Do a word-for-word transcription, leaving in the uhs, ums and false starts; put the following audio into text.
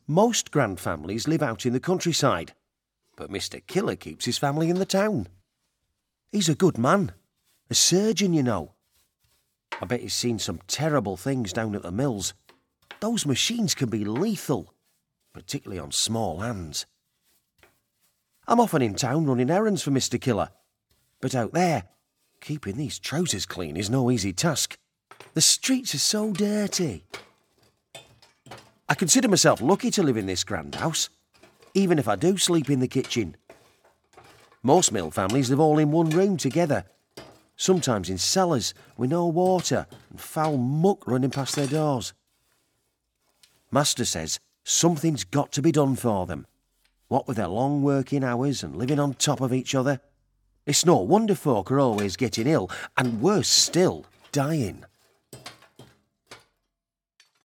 Most grand families live out in the countryside, but Mister Killer keeps his family in the town. He's a good man, a surgeon, you know. I bet he's seen some terrible things down at the mills. Those machines can be lethal, particularly on small hands. I'm often in town running errands for Mister Killer, but out there, keeping these trousers clean is no easy task. The streets are so dirty. I consider myself lucky to live in this grand house, even if I do sleep in the kitchen. Most mill families live all in one room together, sometimes in cellars with no water and foul muck running past their doors. Master says something's got to be done for them. What with their long working hours and living on top of each other, it's no wonder folk are always getting ill and, worse still, dying.